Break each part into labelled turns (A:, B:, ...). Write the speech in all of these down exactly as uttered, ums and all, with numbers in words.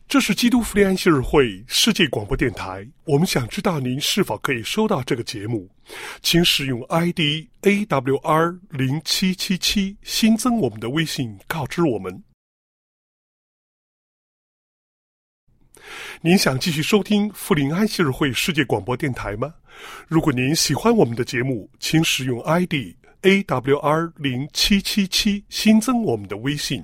A: 这是基督福利安息日会世界广播电台，我们想知道您是否可以收到这个节目，请使用 I D A W R 零七七七 新增我们的微信告知我们。您想继续收听福临安息日会世界广播电台吗？如果您喜欢我们的节目，请使用 I D A W R 零七七七 新增我们的微信。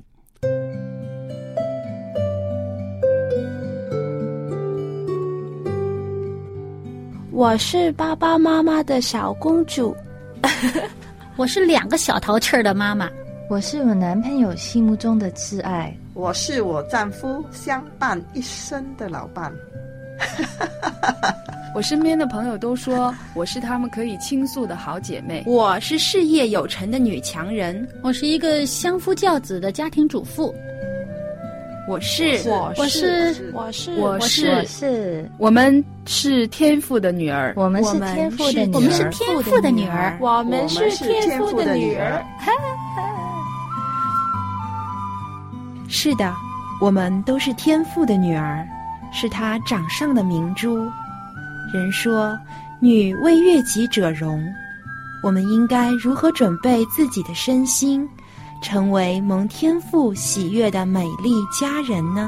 B: 我是爸爸妈妈的小公主。
C: 我是两个小淘气儿的妈妈。
D: 我是我男朋友心目中的挚爱。
E: 我是我丈夫相伴一生的老伴。
F: 我身边的朋友都说我是他们可以倾诉的好姐妹。
G: 我是事业有成的女强人。
C: 我是一个相夫教子的家庭主妇。
G: 我是
C: 我是
B: 我是
F: 我是
D: 我是
F: 我们是天父的女儿。
D: 我们是天父的女儿。
C: 我们是天父的女儿。
B: 我们是天父的女儿。
G: 是的，我们都是天父的女儿，是他掌上的明珠。人说女为悦己者容，我们应该如何准备自己的身心，成为蒙天父喜悦的美丽佳人呢？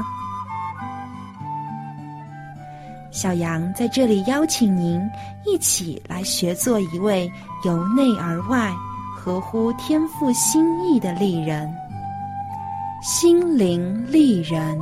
G: 小杨在这里邀请您一起来学做一位由内而外合乎天父心意的丽人，心灵丽人。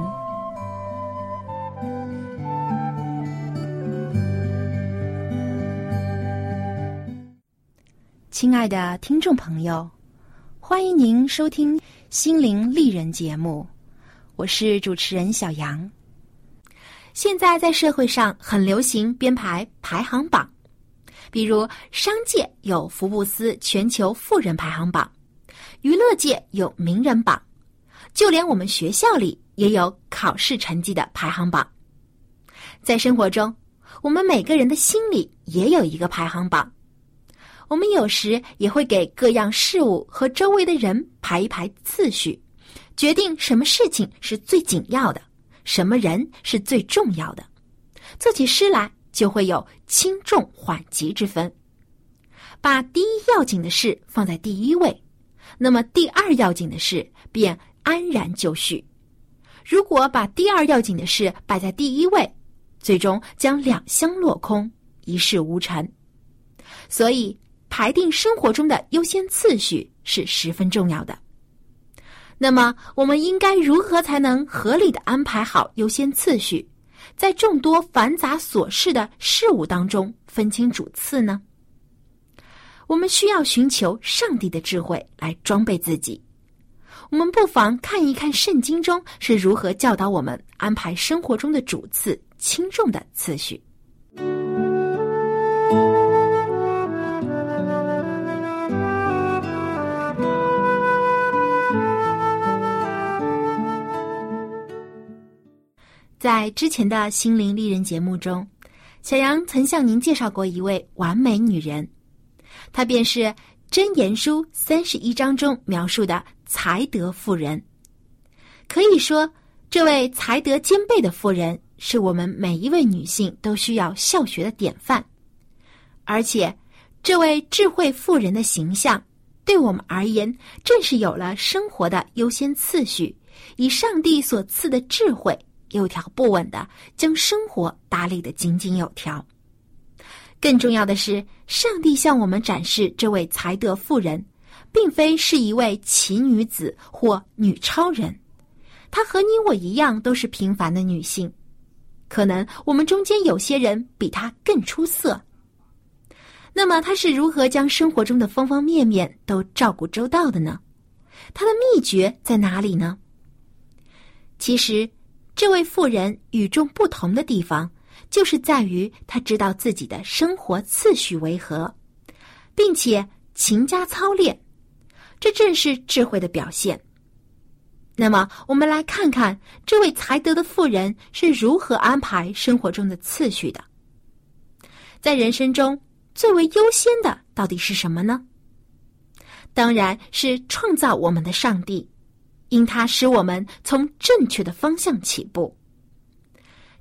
G: 亲爱的听众朋友，欢迎您收听心灵丽人节目，我是主持人小杨。现在在社会上很流行编排排行榜，比如商界有福布斯全球富人排行榜，娱乐界有名人榜，就连我们学校里也有考试成绩的排行榜。在生活中，我们每个人的心里也有一个排行榜，我们有时也会给各样事物和周围的人排一排次序，决定什么事情是最紧要的，什么人是最重要的。做起诗来就会有轻重缓急之分，把第一要紧的事放在第一位，那么第二要紧的事便安然就绪。如果把第二要紧的事摆在第一位，最终将两相落空，一事无成。所以排定生活中的优先次序是十分重要的。那么我们应该如何才能合理地安排好优先次序，在众多繁杂琐事的事物当中分清主次呢？我们需要寻求上帝的智慧来装备自己。我们不妨看一看圣经中是如何教导我们安排生活中的主次轻重的次序。在之前的心灵丽人节目中，小杨曾向您介绍过一位完美女人，她便是箴言书三十一章中描述的才德妇人。可以说，这位才德兼备的妇人是我们每一位女性都需要效学的典范。而且，这位智慧妇人的形象，对我们而言，正是有了生活的优先次序，以上帝所赐的智慧，有条不紊地将生活打理得井井有条。更重要的是，上帝向我们展示这位才德妇人，并非是一位奇女子或女超人，她和你我一样都是平凡的女性，可能我们中间有些人比她更出色。那么她是如何将生活中的方方面面都照顾周到的呢？她的秘诀在哪里呢？其实这位妇人与众不同的地方，就是在于她知道自己的生活次序为何，并且勤加操练，这正是智慧的表现。那么我们来看看这位才德的妇人是如何安排生活中的次序的。在人生中最为优先的到底是什么呢？当然是创造我们的上帝，因他使我们从正确的方向起步。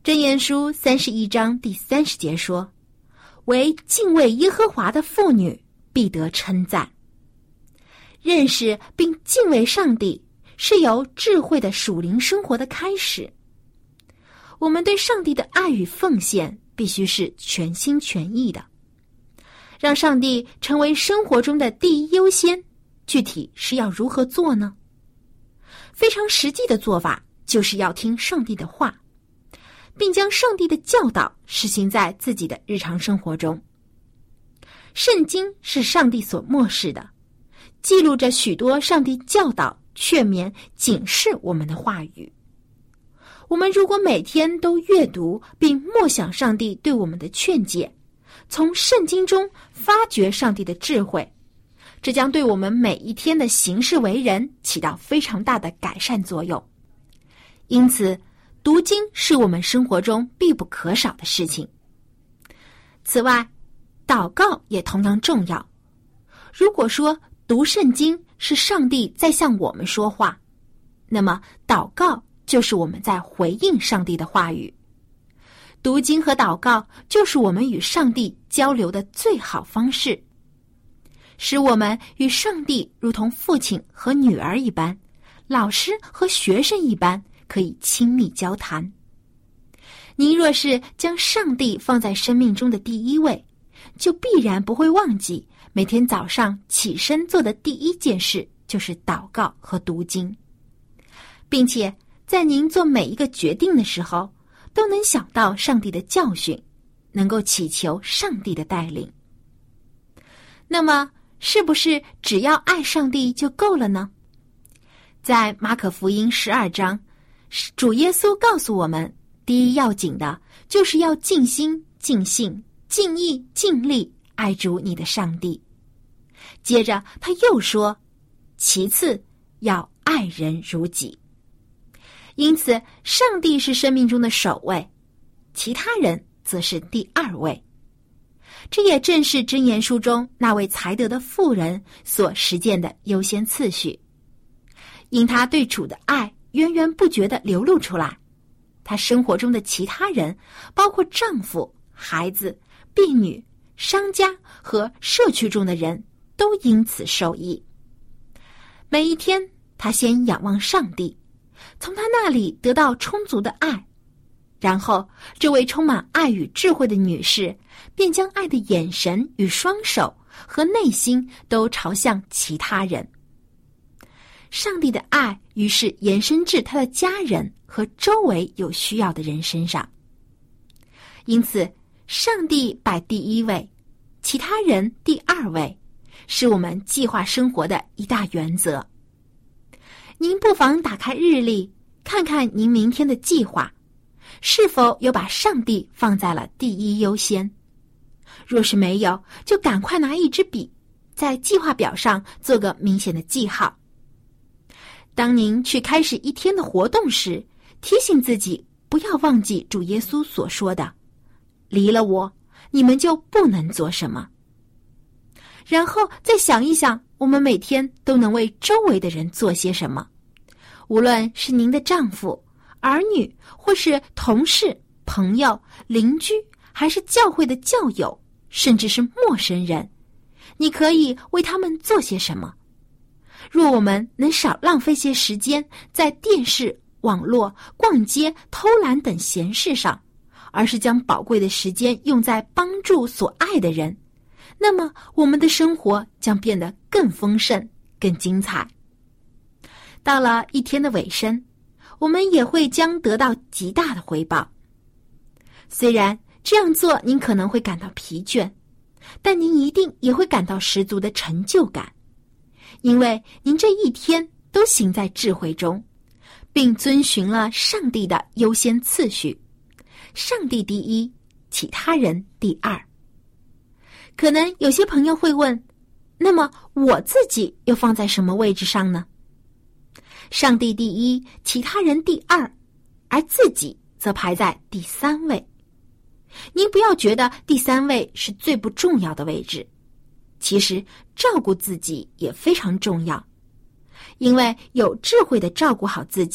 G: 箴言书三十一章第三十节说，为敬畏耶和华的妇女必得称赞。认识并敬畏上帝是由智慧的属灵生活的开始。我们对上帝的爱与奉献必须是全心全意的，让上帝成为生活中的第一优先。具体是要如何做呢？非常实际的做法就是要听上帝的话，并将上帝的教导实行在自己的日常生活中。圣经是上帝所默示的，记录着许多上帝教导、劝勉、警示我们的话语。我们如果每天都阅读并默想上帝对我们的劝解，从圣经中发掘上帝的智慧，这将对我们每一天的行事为人起到非常大的改善作用。因此，读经是我们生活中必不可少的事情。此外，祷告也同样重要。如果说读圣经是上帝在向我们说话，那么祷告就是我们在回应上帝的话语。读经和祷告就是我们与上帝交流的最好方式，使我们与上帝如同父亲和女儿一般，老师和学生一般，可以亲密交谈。您若是将上帝放在生命中的第一位，就必然不会忘记每天早上起身做的第一件事就是祷告和读经，并且在您做每一个决定的时候，都能想到上帝的教训，能够祈求上帝的带领。那么，是不是只要爱上帝就够了呢？在马可福音十二章，主耶稣告诉我们，第一要紧的就是要尽心、尽性、尽意、尽力爱主你的上帝。接着他又说，其次要爱人如己。因此，上帝是生命中的首位，其他人则是第二位。这也正是箴言书中那位才德的妇人所实践的优先次序。因他对主的爱源源不绝地流露出来，他生活中的其他人，包括丈夫、孩子、婢女、商家和社区中的人，都因此受益。每一天，他先仰望上帝，从他那里得到充足的爱，然后这位充满爱与智慧的女士便将爱的眼神与双手和内心都朝向其他人。上帝的爱于是延伸至他的家人和周围有需要的人身上。因此，上帝摆第一位，其他人第二位，是我们计划生活的一大原则。您不妨打开日历，看看您明天的计划，是否有把上帝放在了第一优先？若是没有，就赶快拿一支笔，在计划表上做个明显的记号。当您去开始一天的活动时，提醒自己不要忘记主耶稣所说的，离了我，你们就不能做什么。然后再想一想，我们每天都能为周围的人做些什么，无论是您的丈夫、儿女，或是同事、朋友、邻居，还是教会的教友，甚至是陌生人，你可以为他们做些什么？若我们能少浪费些时间在电视、网络、逛街、偷懒等闲事上，而是将宝贵的时间用在帮助所爱的人，那么我们的生活将变得更丰盛、更精彩。到了一天的尾声，我们也会将得到极大的回报。虽然这样做您可能会感到疲倦，但您一定也会感到十足的成就感，因为您这一天都行在智慧中，并遵循了上帝的优先次序，上帝第一，其他人第二。可能有些朋友会问，那么我自己又放在什么位置上呢？上帝第一，其他人第二，而自己则排在第三位。您不要觉得第三位是最不重要的位置，其实照顾自己也非常重要，因为有智慧地照顾好自己，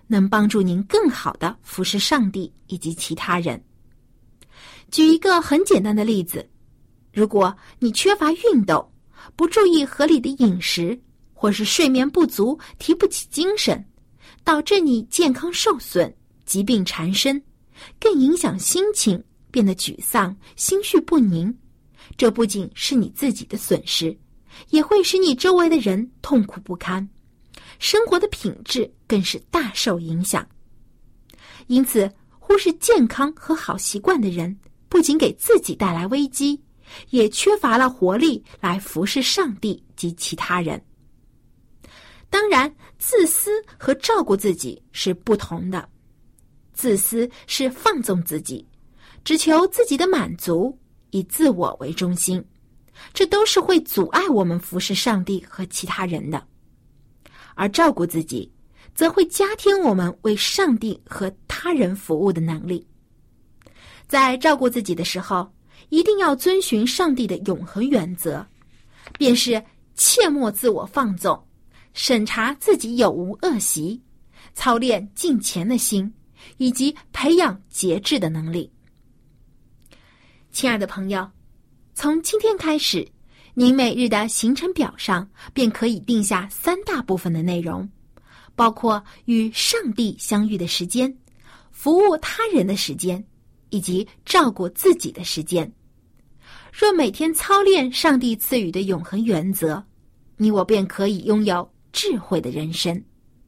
G: 能帮助您更好地服侍上帝以及其他人。举一个很简单的例子，如果你缺乏运动，不注意合理的饮食，或是睡眠不足，提不起精神，导致你健康受损，疾病缠身，更影响心情，变得沮丧，心绪不宁，这不仅是你自己的损失，也会使你周围的人痛苦不堪，生活的品质更是大受影响。因此，忽视健康和好习惯的人，不仅给自己带来危机，也缺乏了活力来服侍上帝及其他人。当然，自私和照顾自己是不同的。自私是放纵自己，只求自己的满足，以自我为中心，这都是会阻碍我们服侍上帝和其他人的。而照顾自己，则会加添我们为上帝和他人服务的能力。在照顾自己的时候，一定要遵循上帝的永恒原则，便是切莫自我放纵，审查自己有无恶习，操练敬虔的心，以及培养节制的能力。亲爱的朋友，从今天开始，您每日的行程表上便可以定下三大部分的内容，包括与上帝相遇的时间、服务他人的时间，以及照顾自己的时间。若每天操练上帝赐予的永恒原则，你我便可以拥有智慧的人生。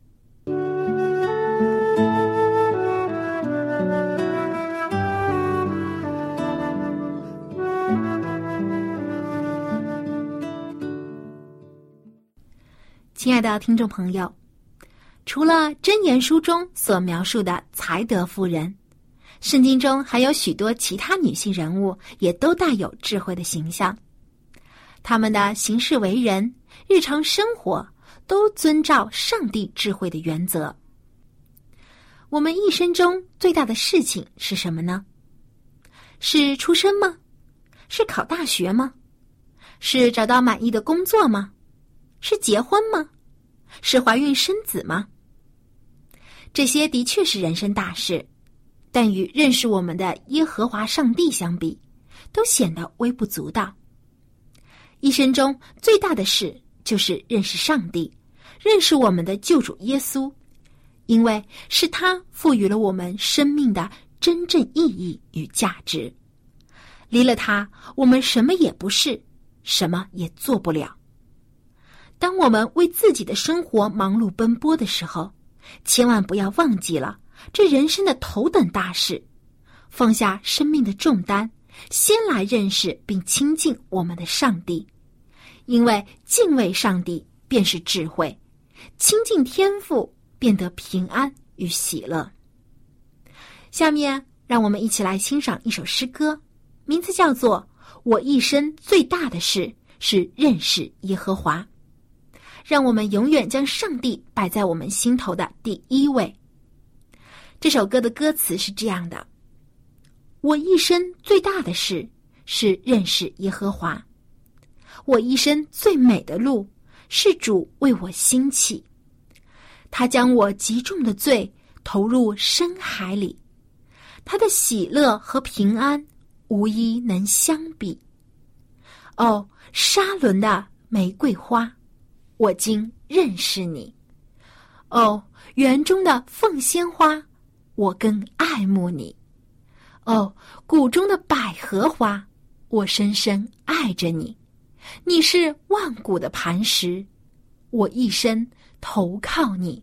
G: 亲爱的听众朋友，除了箴言书中所描述的才德妇人，圣经中还有许多其他女性人物也都带有智慧的形象。她们的行事为人、日常生活都遵照上帝智慧的原则。我们一生中最大的事情是什么呢？是出生吗？是考大学吗？是找到满意的工作吗？是结婚吗？是怀孕生子吗？这些的确是人生大事，但与认识我们的耶和华上帝相比，都显得微不足道。一生中最大的事就是认识上帝，认识我们的救主耶稣，因为是他赋予了我们生命的真正意义与价值。离了他，我们什么也不是，什么也做不了。当我们为自己的生活忙碌奔波的时候，千万不要忘记了这人生的头等大事，放下生命的重担，先来认识并亲近我们的上帝。因为敬畏上帝便是智慧，亲近天父便得平安与喜乐。下面让我们一起来欣赏一首诗歌，名字叫做《我一生最大的事是认识耶和华》。让我们永远将上帝摆在我们心头的第一位。这首歌的歌词是这样的：我一生最大的事是认识耶和华，我一生最美的路是主为我兴起，他将我极重的罪投入深海里，他的喜乐和平安无一能相比。哦，沙伦的玫瑰花，我今认识你。哦，园中的凤仙花，我更爱慕你。哦，谷中的百合花，我深深爱着你。你是万古的磐石，我一生投靠你。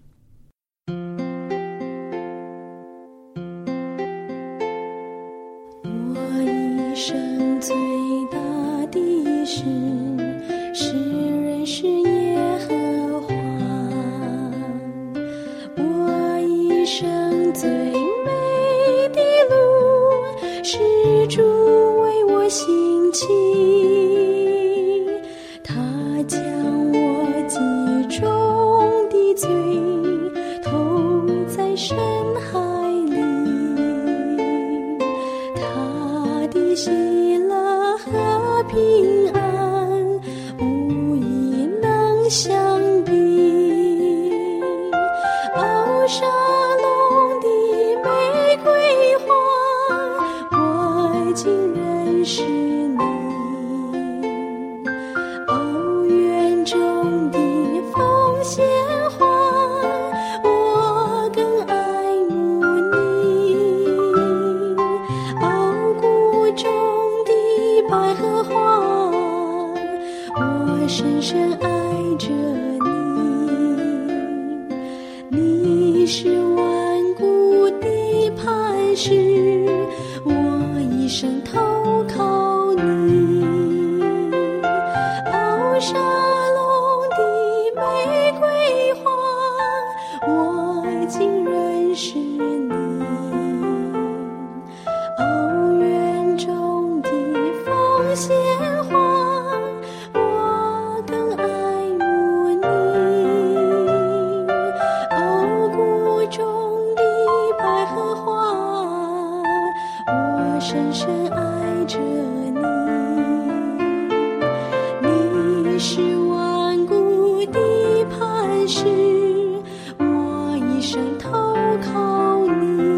H: 我一生最大的事是认识耶和华，我一生最美的路是主为我兴起，他将我极重的罪投在深海里，他的喜乐和平安无一能相比。哦，沙竟认识你。哦，园中的凤仙花，我更爱慕你。哦，谷中的百合花，我深深爱着你。你是万古的磐石，我一生投靠你。哦，沙龙的玫瑰花，我竟认识你。哦，园中的凤仙花，我更爱慕你。哦，谷中的百合花，我深深爱着你。你是万古的磐石，我一生投靠你。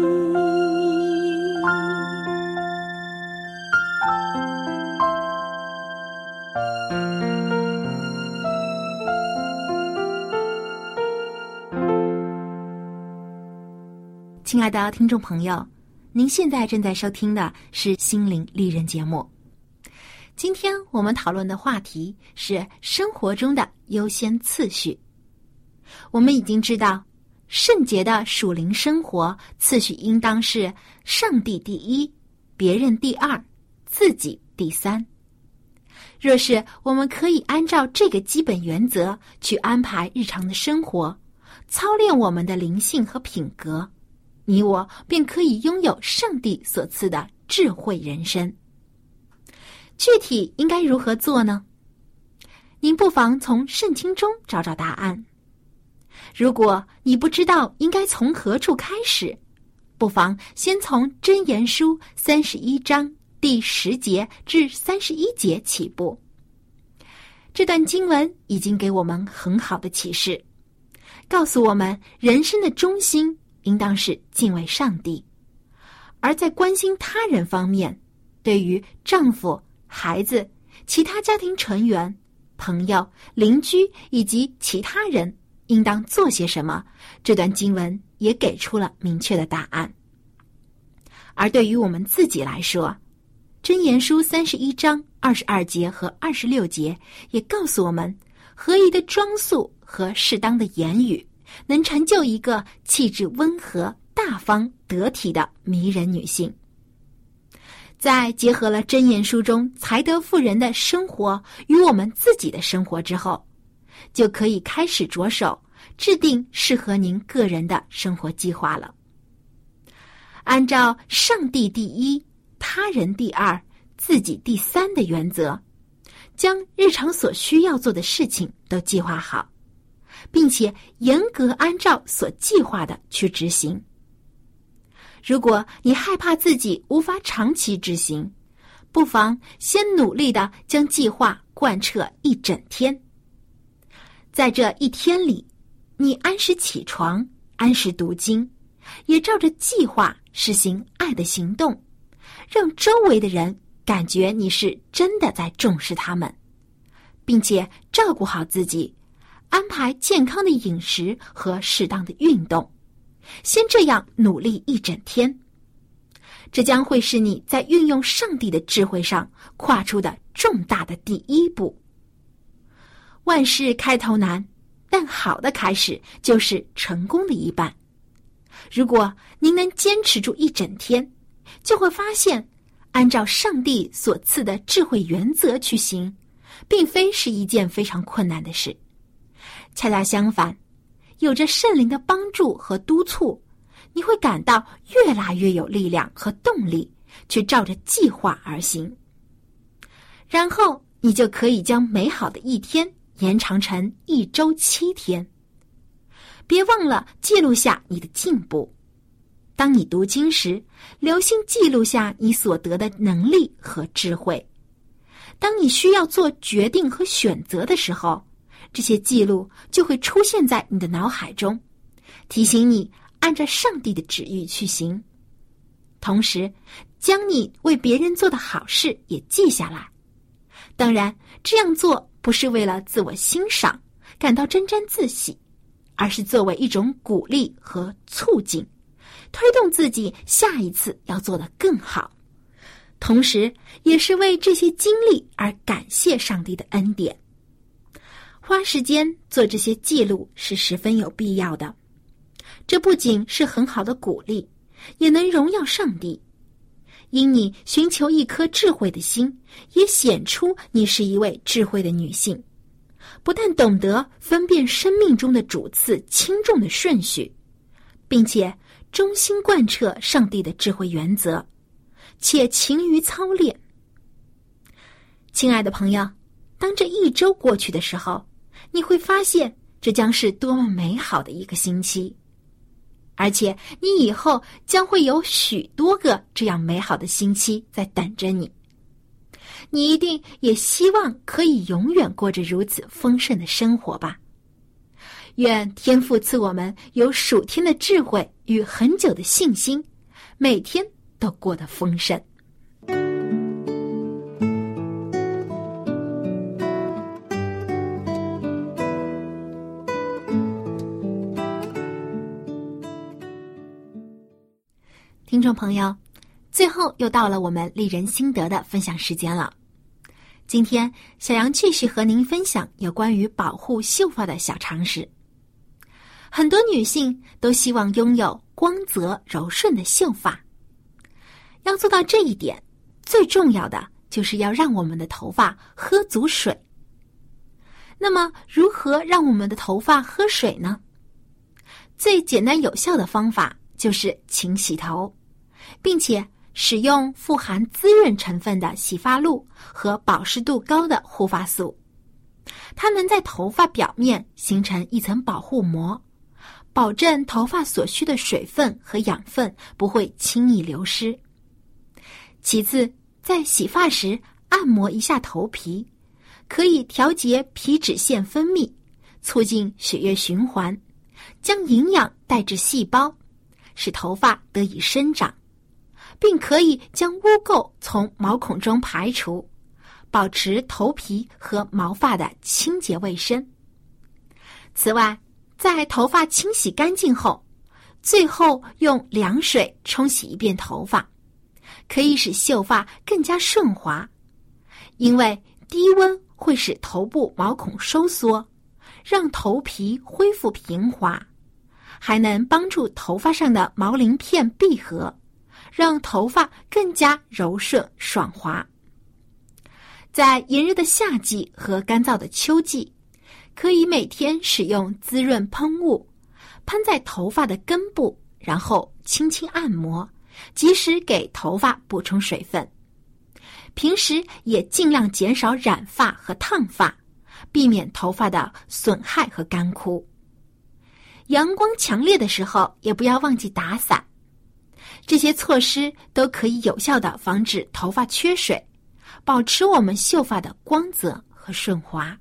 G: 亲爱的听众朋友，您现在正在收听的是心灵丽人节目。今天我们讨论的话题是生活中的优先次序。我们已经知道，圣洁的属灵生活次序应当是上帝第一，别人第二，自己第三。若是我们可以按照这个基本原则去安排日常的生活，操练我们的灵性和品格，你我便可以拥有上帝所赐的智慧人生。具体应该如何做呢？您不妨从圣经中找找答案。如果你不知道应该从何处开始，不妨先从箴言书三十一章第十节至三十一节起步。这段经文已经给我们很好的启示，告诉我们人生的中心应当是敬畏上帝，而在关心他人方面，对于丈夫、孩子、其他家庭成员、朋友、邻居以及其他人应当做些什么，这段经文也给出了明确的答案。而对于我们自己来说，箴言书三十一章二十二节和二十六节也告诉我们，合宜的装束和适当的言语能成就一个气质温和、大方、得体的迷人女性。在结合了箴言书中才德妇人的生活与我们自己的生活之后，就可以开始着手制定适合您个人的生活计划了。按照上帝第一、他人第二、自己第三的原则，将日常所需要做的事情都计划好，并且严格按照所计划的去执行。如果你害怕自己无法长期执行，不妨先努力地将计划贯彻一整天。在这一天里，你按时起床，按时读经，也照着计划实行爱的行动，让周围的人感觉你是真的在重视他们，并且照顾好自己，安排健康的饮食和适当的运动，先这样努力一整天。这将会是你在运用上帝的智慧上跨出的重大的第一步。万事开头难，但好的开始就是成功的一半。如果您能坚持住一整天，就会发现按照上帝所赐的智慧原则去行，并非是一件非常困难的事。恰恰相反，有着圣灵的帮助和督促，你会感到越来越有力量和动力去照着计划而行。然后你就可以将美好的一天延长成一周七天。别忘了记录下你的进步。当你读经时，留心记录下你所得的能力和智慧。当你需要做决定和选择的时候，这些记录就会出现在你的脑海中，提醒你按照上帝的旨意去行。同时， 将你为别人做的好事也记下来。当然，这样做不是为了自我欣赏，感到沾沾自喜，而是作为一种鼓励和促进，推动自己下一次要做得更好，同时也是为这些经历而感谢上帝的恩典。花时间做这些记录是十分有必要的，这不仅是很好的鼓励，也能荣耀上帝。因你寻求一颗智慧的心，也显出你是一位智慧的女性，不但懂得分辨生命中的主次轻重的顺序，并且忠心贯彻上帝的智慧原则，且勤于操练。亲爱的朋友，当这一周过去的时候，你会发现这将是多么美好的一个星期，而且你以后将会有许多个这样美好的星期在等着你。你一定也希望可以永远过着如此丰盛的生活吧。愿天父赐我们有属天的智慧与很久的信心，每天都过得丰盛。听众朋友，最后又到了我们丽人心得的分享时间了。今天小杨继续和您分享有关于保护秀发的小常识。很多女性都希望拥有光泽柔顺的秀发，要做到这一点，最重要的就是要让我们的头发喝足水。那么如何让我们的头发喝水呢？最简单有效的方法就是勤洗头，并且使用富含滋润成分的洗发露和保湿度高的护发素，它能在头发表面形成一层保护膜，保证头发所需的水分和养分不会轻易流失。其次，在洗发时按摩一下头皮，可以调节皮脂腺分泌，促进血液循环，将营养带至细胞，使头发得以生长，并可以将污垢从毛孔中排除，保持头皮和毛发的清洁卫生。此外，在头发清洗干净后，最后用凉水冲洗一遍头发，可以使秀发更加顺滑，因为低温会使头部毛孔收缩，让头皮恢复平滑，还能帮助头发上的毛鳞片闭合，让头发更加柔顺爽滑。在炎热的夏季和干燥的秋季，可以每天使用滋润喷雾，喷在头发的根部，然后轻轻按摩，及时给头发补充水分。平时也尽量减少染发和烫发，避免头发的损害和干枯。阳光强烈的时候，也不要忘记打伞。这些措施都可以有效地防止头发缺水，保持我们秀发的光泽和顺滑。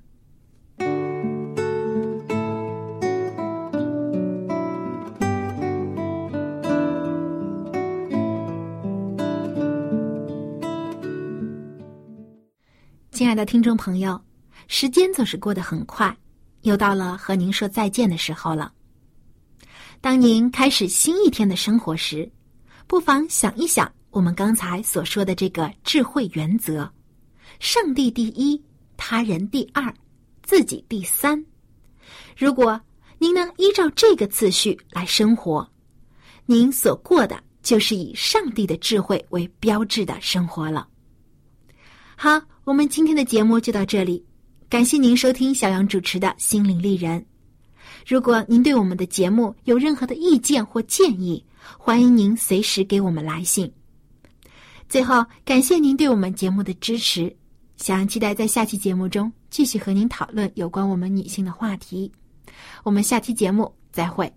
G: 亲爱的听众朋友，时间总是过得很快，又到了和您说再见的时候了。当您开始新一天的生活时，不妨想一想我们刚才所说的这个智慧原则：上帝第一，他人第二，自己第三。如果您能依照这个次序来生活，您所过的就是以上帝的智慧为标志的生活了。好，我们今天的节目就到这里，感谢您收听小杨主持的心灵丽人。如果您对我们的节目有任何的意见或建议，欢迎您随时给我们来信。最后，感谢您对我们节目的支持，小杨期待在下期节目中继续和您讨论有关我们女性的话题。我们下期节目再会。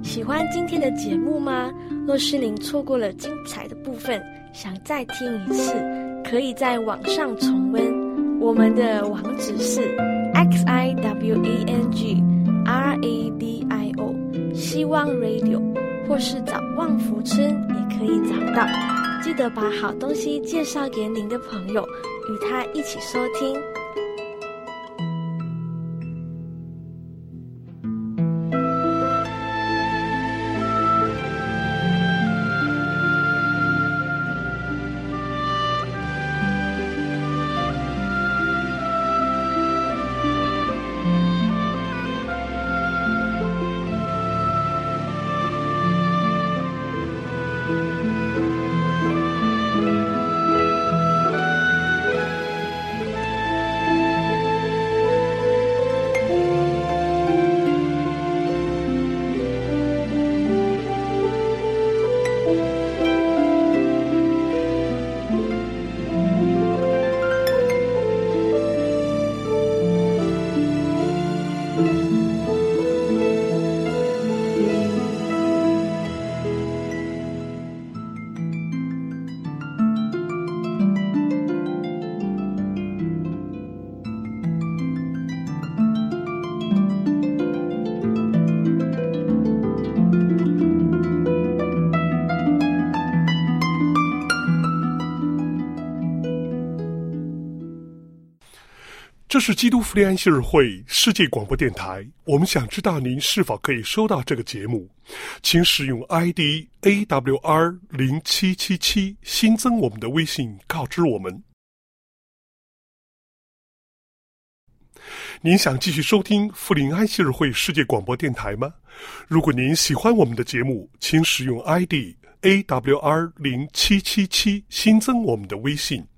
I: 喜欢今天的节目吗？若是您错过了精彩的部分，想再听一次，可以在网上重温。我们的网址是 x i w a n g r a d i o 希望 Radio， 或是找旺福村也可以找到。记得把好东西介绍给您的朋友，与他一起收听。
A: 这是基督福利安息日会世界广播电台，我们想知道您是否可以收到这个节目，请使用 I D A W R 零七七七 新增我们的微信告知我们。您想继续收听福临安息日会世界广播电台吗？如果您喜欢我们的节目，请使用 I D A W R 零七七七 新增我们的微信。